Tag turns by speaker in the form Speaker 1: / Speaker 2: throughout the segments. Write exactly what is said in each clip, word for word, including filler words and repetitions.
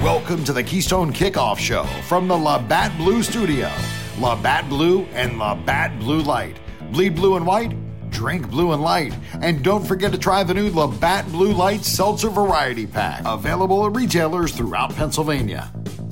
Speaker 1: Welcome to the Keystone Kickoff Show from the Labatt Blue Studio. Labatt Blue and Labatt Blue Light. Bleed blue and white, drink blue and light. And don't forget to try the new Labatt Blue Light Seltzer Variety Pack. Available at retailers throughout Pennsylvania.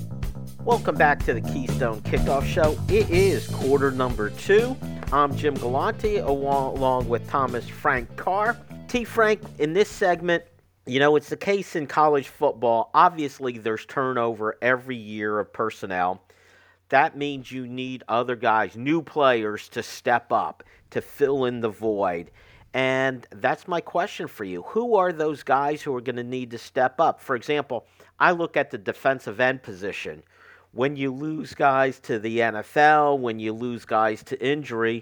Speaker 2: Welcome back to the Keystone Kickoff Show. It is quarter number two. I'm Jim Galante along, along with Thomas Frank Carr. T. Frank, in this segment, you know, it's the case in college football. Obviously, there's turnover every year of personnel. That means you need other guys, new players, to step up, to fill in the void. And that's my question for you. Who are those guys who are going to need to step up? For example, I look at the defensive end position. When you lose guys to the N F L, when you lose guys to injury,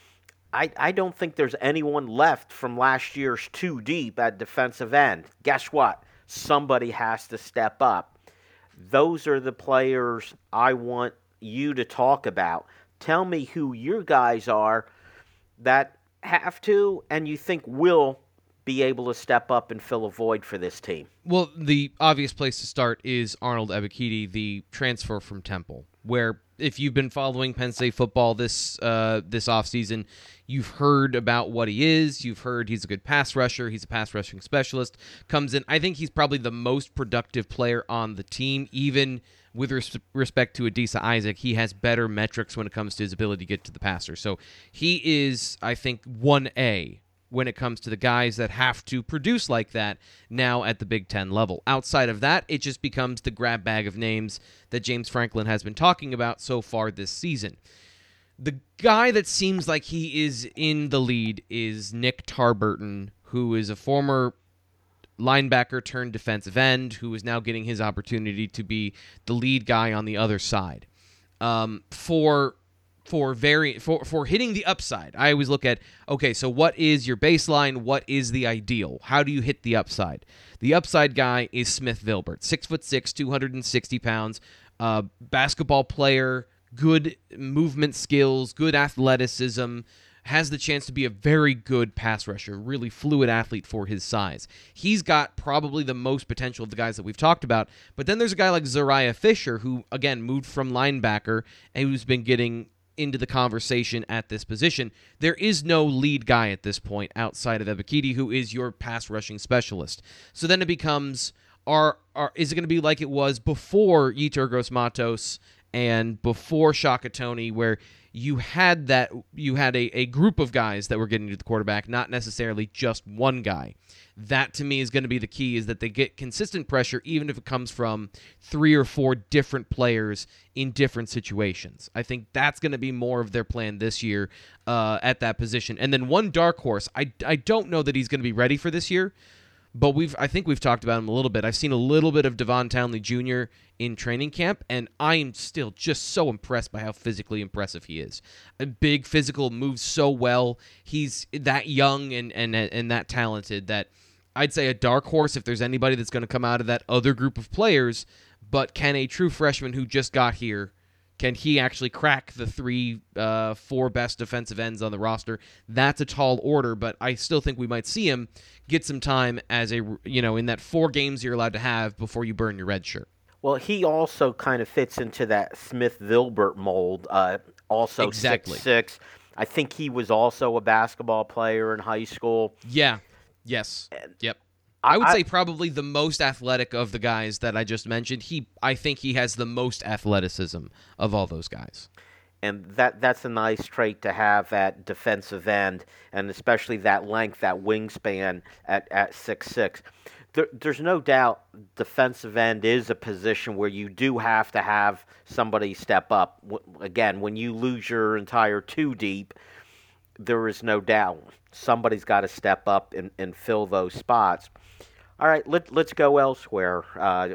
Speaker 2: I, I don't think there's anyone left from last year's two deep at defensive end. Guess what? Somebody has to step up. Those are the players I want you to talk about. Tell me who your guys are that have to and you think will be able to step up and fill a void for this team.
Speaker 3: Well, the obvious place to start is Arnold Ebiketie, the transfer from Temple, where if you've been following Penn State football this uh, this offseason, you've heard about what he is. You've heard he's a good pass rusher. He's a pass rushing specialist. Comes in. I think he's probably the most productive player on the team, even with res- respect to Adisa Isaac. He has better metrics when it comes to his ability to get to the passer. So he is, I think, one A when it comes to the guys that have to produce like that now at the Big Ten level. Outside of that, it just becomes the grab bag of names that James Franklin has been talking about so far this season. The guy that seems like he is in the lead is Nick Tarburton, who is a former linebacker turned defensive end, who is now getting his opportunity to be the lead guy on the other side. Um, for for very for, for hitting the upside, I always look at, okay, so what is your baseline? What is the ideal? How do you hit the upside? The upside guy is Smith Vilbert, six foot six, two hundred sixty pounds, uh, basketball player, good movement skills, good athleticism, has the chance to be a very good pass rusher, really fluid athlete for his size. He's got probably the most potential of the guys that we've talked about, but then there's a guy like Zariah Fisher who, again, moved from linebacker and who's been getting into the conversation at this position. There is no lead guy at this point outside of Ebiketie, who is your pass rushing specialist. So then it becomes, are, are is it going to be like it was before Yetur Gross-Matos and before Shaka Toney, where you had that you had a, a group of guys that were getting to the quarterback, not necessarily just one guy. That, to me, is going to be the key, is that they get consistent pressure, even if it comes from three or four different players in different situations. I think that's going to be more of their plan this year uh, at that position. And then one dark horse, I, I don't know that he's going to be ready for this year, but we've I think we've talked about him a little bit. I've seen a little bit of Devon Townley Junior in training camp, and I am still just so impressed by how physically impressive he is. A big, physical, moves so well. He's that young and and and that talented that I'd say a dark horse if there's anybody that's going to come out of that other group of players. But can a true freshman who just got here, can he actually crack the three, uh, four best defensive ends on the roster? That's a tall order, but I still think we might see him get some time as a, you know, in that four games you're allowed to have before you burn your red shirt.
Speaker 2: Well, he also kind of fits into that Smith Vilbert mold, uh, also
Speaker 3: exactly.
Speaker 2: six six. I think he was also a basketball player in high school.
Speaker 3: Yeah. Yes.
Speaker 2: And
Speaker 3: yep. I would
Speaker 2: I,
Speaker 3: say probably the most athletic of the guys that I just mentioned. He, I think he has the most athleticism of all those guys.
Speaker 2: And that that's a nice trait to have at defensive end, and especially that length, that wingspan at, at six six. There, there's no doubt defensive end is a position where you do have to have somebody step up. Again, when you lose your entire two deep, there is no doubt somebody's got to step up and, and fill those spots. All right, let, let's go elsewhere, uh,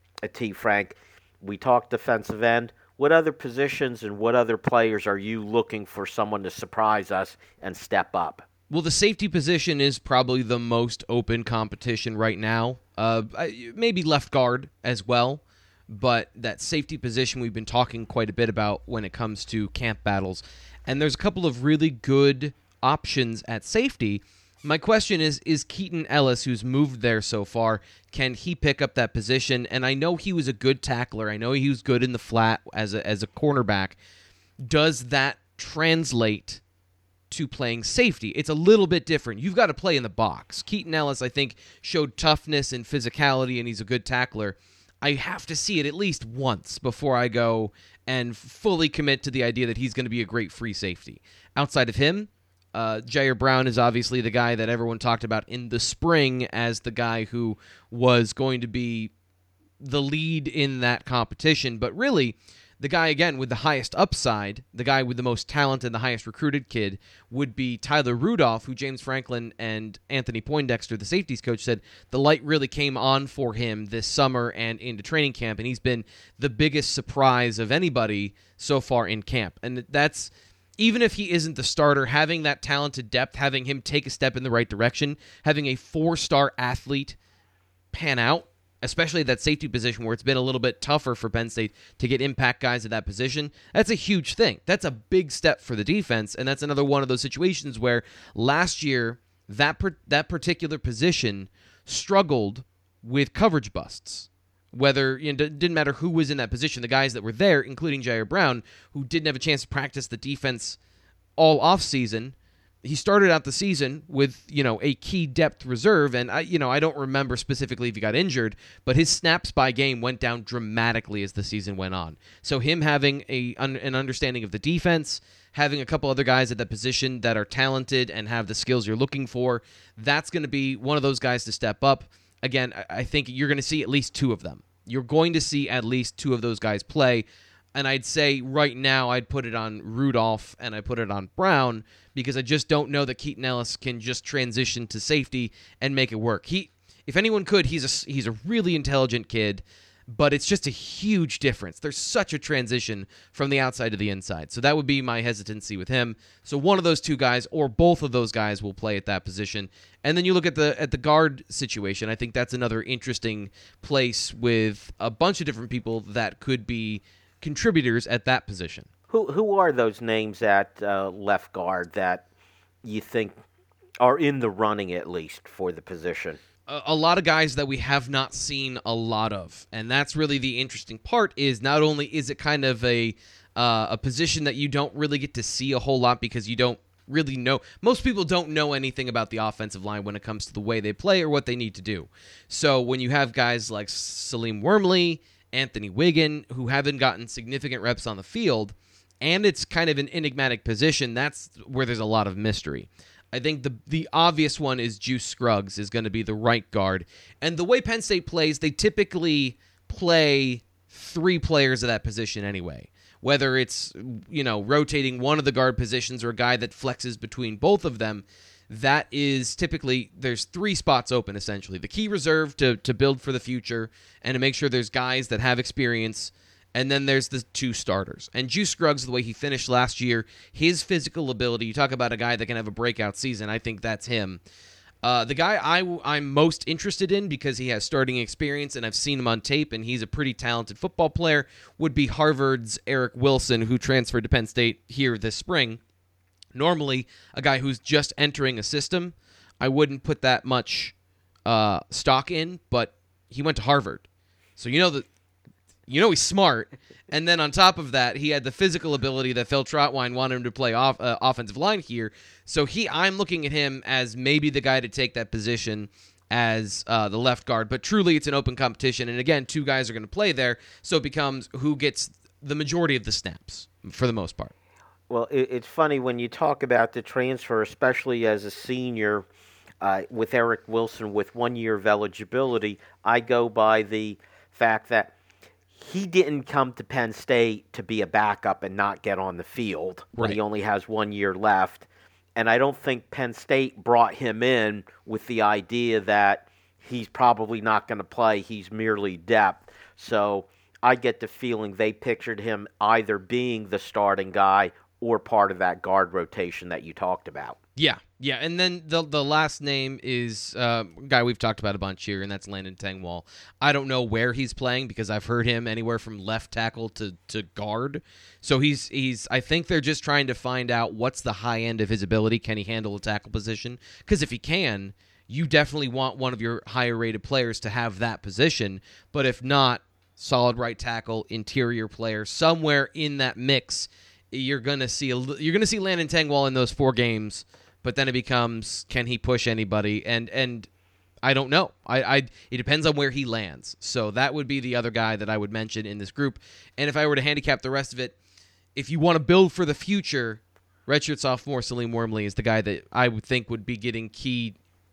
Speaker 2: T. Frank. We talked defensive end. What other positions and what other players are you looking for someone to surprise us and step up?
Speaker 3: Well, the safety position is probably the most open competition right now. Uh, maybe left guard as well, but that safety position we've been talking quite a bit about when it comes to camp battles. And there's a couple of really good options at safety. My question is, is Keaton Ellis, who's moved there so far, can he pick up that position? And I know he was a good tackler. I know he was good in the flat as a, as a cornerback. Does that translate to playing safety? It's a little bit different. You've got to play in the box. Keaton Ellis, I think, showed toughness and physicality, and he's a good tackler. I have to see it at least once before I go and fully commit to the idea that he's going to be a great free safety. Outside of him, uh, Jair Brown is obviously the guy that everyone talked about in the spring as the guy who was going to be the lead in that competition. But really, the guy, again, with the highest upside, the guy with the most talent and the highest recruited kid would be Tyler Rudolph, who James Franklin and Anthony Poindexter, the safeties coach, said the light really came on for him this summer and into training camp, and he's been the biggest surprise of anybody so far in camp. And that's, even if he isn't the starter, having that talented depth, having him take a step in the right direction, having a four-star athlete pan out, especially at that safety position where it's been a little bit tougher for Penn State to get impact guys at that position, that's a huge thing. That's a big step for the defense, and that's another one of those situations where last year that per- that particular position struggled with coverage busts. Whether, you know, it didn't matter who was in that position, the guys that were there, including Jair Brown, who didn't have a chance to practice the defense all offseason. He started out the season with, you know, a key depth reserve, and I, you know, I don't remember specifically if he got injured, but his snaps by game went down dramatically as the season went on. So him having a un, an understanding of the defense, having a couple other guys at that position that are talented and have the skills you're looking for, that's going to be one of those guys to step up. Again, I think you're going to see at least two of them. You're going to see at least two of those guys play. And I'd say right now I'd put it on Rudolph and I put it on Brown because I just don't know that Keaton Ellis can just transition to safety and make it work. He, if anyone could, he's a, he's a really intelligent kid, but it's just a huge difference. There's such a transition from the outside to the inside. So that would be my hesitancy with him. So one of those two guys or both of those guys will play at that position. And then you look at the at the guard situation. I think that's another interesting place with a bunch of different people that could be contributors at that position.
Speaker 2: Who who are those names at uh, left guard that you think are in the running at least for the position?
Speaker 3: A, a lot of guys that we have not seen a lot of, and that's really the interesting part. Is not only is it kind of a uh, a position that you don't really get to see a whole lot because you don't really know. Most people don't know anything about the offensive line when it comes to the way they play or what they need to do. So when you have guys like Salim Wormley, Anthony Wiggin, who haven't gotten significant reps on the field, and it's kind of an enigmatic position, that's where there's a lot of mystery. I think the the obvious one is Juice Scruggs is going to be the right guard. And the way Penn State plays, they typically play three players of that position anyway. Whether it's, you know, rotating one of the guard positions or a guy that flexes between both of them, that is typically, there's three spots open, essentially. The key reserve to, to build for the future and to make sure there's guys that have experience, and then there's the two starters. And Juice Scruggs, the way he finished last year, his physical ability, you talk about a guy that can have a breakout season, I think that's him. Uh, the guy I, I'm most interested in because he has starting experience and I've seen him on tape and he's a pretty talented football player would be Harvard's Eric Wilson, who transferred to Penn State here this spring. Normally, a guy who's just entering a system, I wouldn't put that much uh, stock in, but he went to Harvard. So you know that you know he's smart. And then on top of that, he had the physical ability that Phil Trotwine wanted him to play off uh, offensive line here. So he, I'm looking at him as maybe the guy to take that position as uh, the left guard. But truly, it's an open competition. And again, two guys are going to play there, so it becomes who gets the majority of the snaps for the most part.
Speaker 2: Well, it's funny when you talk about the transfer, especially as a senior uh, with Eric Wilson with one year of eligibility. I go by the fact that he didn't come to Penn State to be a backup and not get on the field when
Speaker 3: Right.
Speaker 2: he only has one year left. And I don't think Penn State brought him in with the idea that he's probably not going to play. He's merely depth. So I get the feeling they pictured him either being the starting guy or part of that guard rotation that you talked about.
Speaker 3: Yeah, Yeah, and then the the last name is uh, a guy we've talked about a bunch here, and that's Landon Tengwall. I don't know where he's playing because I've heard him anywhere from left tackle to, to guard. So he's he's. I think they're just trying to find out what's the high end of his ability. Can he handle a tackle position? Because if he can, you definitely want one of your higher rated players to have that position. But if not, solid right tackle, interior player, somewhere in that mix, you're gonna see a, you're gonna see Landon Tengwall in those four games. But then it becomes, can he push anybody? And and I don't know. I, I it depends on where he lands. So that would be the other guy that I would mention in this group. And if I were to handicap the rest of it, if you want to build for the future, redshirt sophomore Salim Wormley is the guy that I would think would be getting key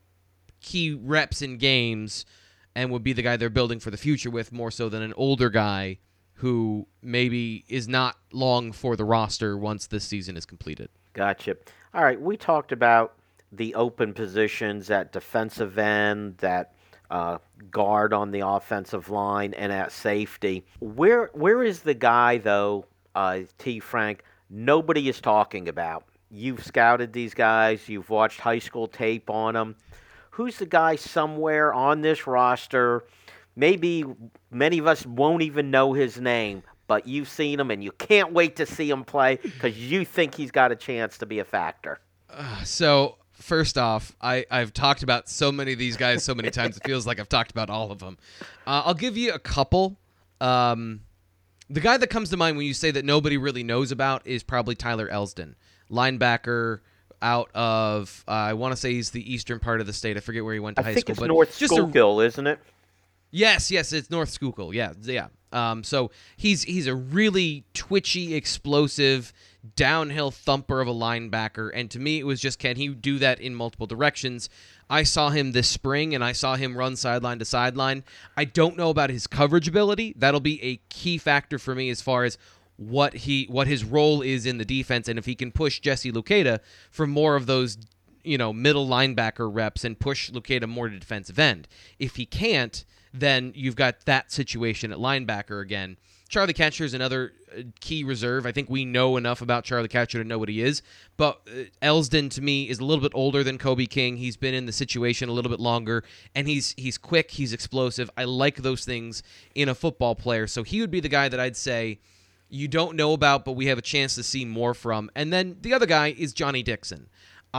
Speaker 3: key reps in games and would be the guy they're building for the future with more so than an older guy who maybe is not long for the roster once this season is completed.
Speaker 2: Gotcha. All right, we talked about the open positions at defensive end, that uh, guard on the offensive line, and at safety. Where where is the guy, though, uh, T. Frank, nobody is talking about? You've scouted these guys. You've watched high school tape on them. Who's the guy somewhere on this roster? Maybe many of us won't even know his name, but you've seen him and you can't wait to see him play because you think he's got a chance to be a factor.
Speaker 3: Uh, so, first off, I, I've talked about so many of these guys so many times, it feels like I've talked about all of them. Uh, I'll give you a couple. Um, the guy that comes to mind when you say that nobody really knows about is probably Tyler Elsdon, linebacker out of, uh, I want to say he's the eastern part of the state. I forget where he went to
Speaker 2: I
Speaker 3: high
Speaker 2: think
Speaker 3: school.
Speaker 2: it's
Speaker 3: but
Speaker 2: North
Speaker 3: just
Speaker 2: Schuylkill,
Speaker 3: a,
Speaker 2: isn't it?
Speaker 3: Yes, yes, it's North Schuylkill. Yeah, yeah. Um, so he's he's a really twitchy, explosive, downhill thumper of a linebacker, and to me it was just, can he do that in multiple directions? I saw him this spring, and I saw him run sideline to sideline. I don't know about his coverage ability. That'll be a key factor for me as far as what he what his role is in the defense, and if he can push Jesse Luketa for more of those, you know, middle linebacker reps and push Luketa more to defensive end. If he can't, then you've got that situation at linebacker again. Charlie Katcher is another key reserve. I think we know enough about Charlie Katcher to know what he is. But uh, Elsdon, to me, is a little bit older than Kobe King. He's been in the situation a little bit longer, and he's he's quick, he's explosive. I like those things in a football player. So he would be the guy that I'd say you don't know about, but we have a chance to see more from. And then the other guy is Johnny Dixon.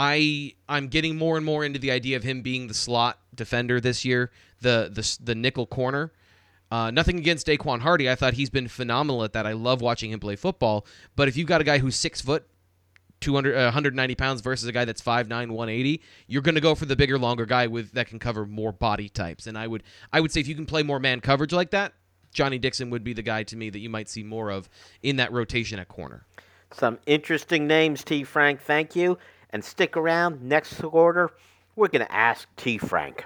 Speaker 3: I I'm getting more and more into the idea of him being the slot defender this year, the the the nickel corner. Uh, nothing against Daquan Hardy. I thought he's been phenomenal at that. I love watching him play football. But if you've got a guy who's six foot, two hundred, uh, one hundred ninety pounds versus a guy that's five nine, one eighty, you're going to go for the bigger, longer guy with that can cover more body types. And I would I would say if you can play more man coverage like that, Johnny Dixon would be the guy to me that you might see more of in that rotation at corner.
Speaker 2: Some interesting names, T. Frank. Thank you. And stick around. Next quarter, we're going to ask T. Frank.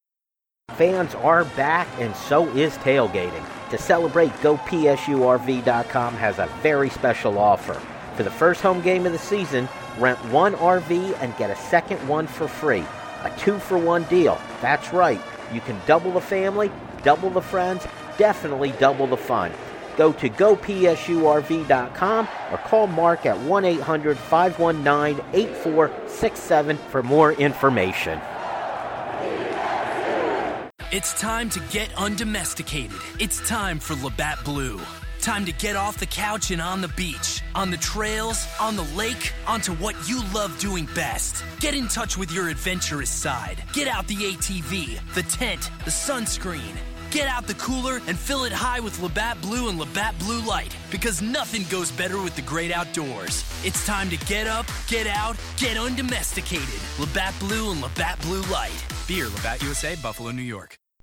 Speaker 2: Fans are back, and so is tailgating. To celebrate, Go P S U R V dot com has a very special offer. For the first home game of the season, rent one R V and get a second one for free. A two-for-one deal. That's right. You can double the family, double the friends, definitely double the fun. Go to Go P S U R V dot com or call Mark at one eight hundred, five one nine, eight four six seven for more information.
Speaker 4: It's time to get undomesticated. It's time for Labatt Blue. Time to get off the couch and on the beach, on the trails, on the lake, onto what you love doing best. Get in touch with your adventurous side. Get out the A T V, the tent, the sunscreen. Get out the cooler and fill it high with Labatt Blue and Labatt Blue Light, because nothing goes better with the great outdoors. It's time to get up, get out, get undomesticated. Labatt Blue and Labatt Blue Light. Beer, Labatt U S A, Buffalo, New York.